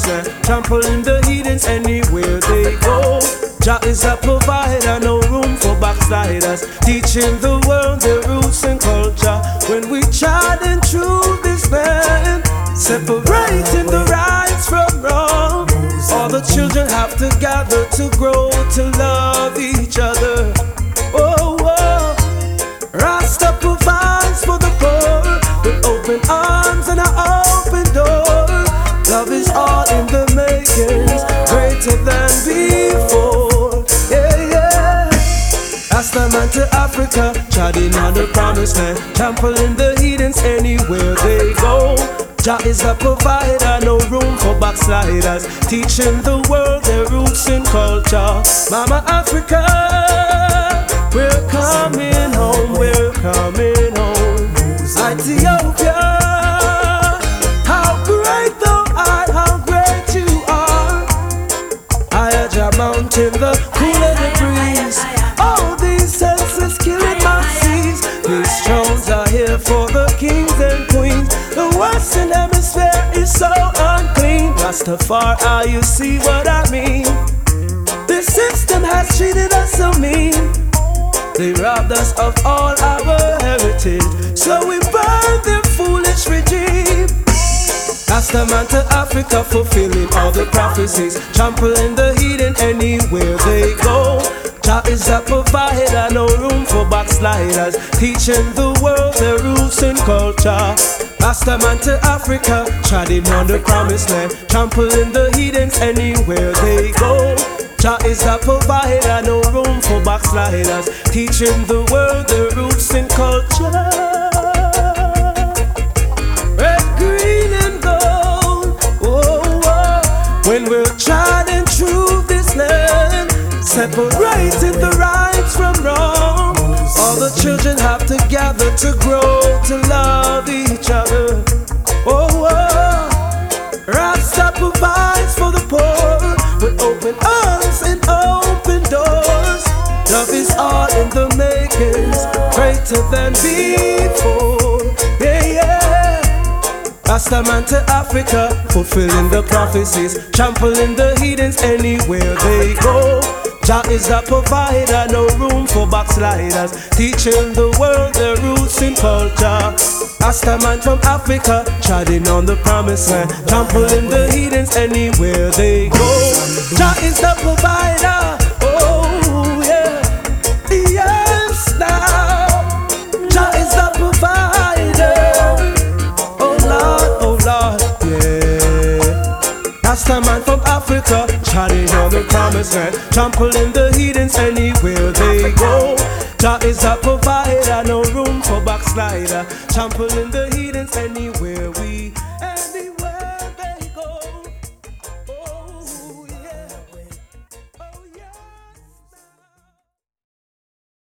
land, trampling the heathens anywhere they go. Jah is a provider, no room for backsliders, teaching the world their roots and culture. When we chiding through this land, separating the rights from wrong, all the children have to gather to grow to love each other. Oh, oh. Rasta provides for the poor with open arms and an open door. Love is all in the makings, greater than before. Yeah, yeah. Rasta man to Africa, treading on the promised land, trampling the heathens anywhere they go. Jah is a provider, no room for backsliders, teaching the world their roots and culture. Mama Africa, we're coming home, we're coming home. Ethiopia, how great thou art, how great you are. Ayaja mountain, the cool of the breeze. All these senses killing my seas. These thrones are here for the kings and queens. The Western Hemisphere is so unclean. Rastafari, you see what I mean? This system has treated us so mean. They robbed us of all our heritage, so we burn their foolish regime. Rasta man to Africa, fulfilling all the prophecies, trampling the heathen anywhere they go. Jah is a provider, no room for backsliders, teaching the world their roots and culture. Rasta man to Africa, treading on the promised land, trampling the heathens anywhere they go. Jah is a provider, no room for backsliders, teaching the world their roots and culture. Red, green and gold, oh, oh. When we're treading through this land, separating the rights from wrong, all the children have to gather to grow to love each other. Oh, oh. Rasta provides for the poor with open arms and open doors. Love is all in the makings, greater than before. Yeah, yeah. Rasta man to Africa, fulfilling the prophecies, trampling the heathens anywhere they go. Jah is a provider, no room for backsliders, teaching the world their roots and culture. Rasta man from Africa, treading on the promised land, trampling the heathens anywhere they go. Jah is the provider, oh yeah, yes now. Jah is the provider, oh Lord, yeah. Rasta man from Africa, treading on the promised land, trampling the heathens anywhere they go. Jah is a provider, no room for backslider, trampling the heathens anywhere we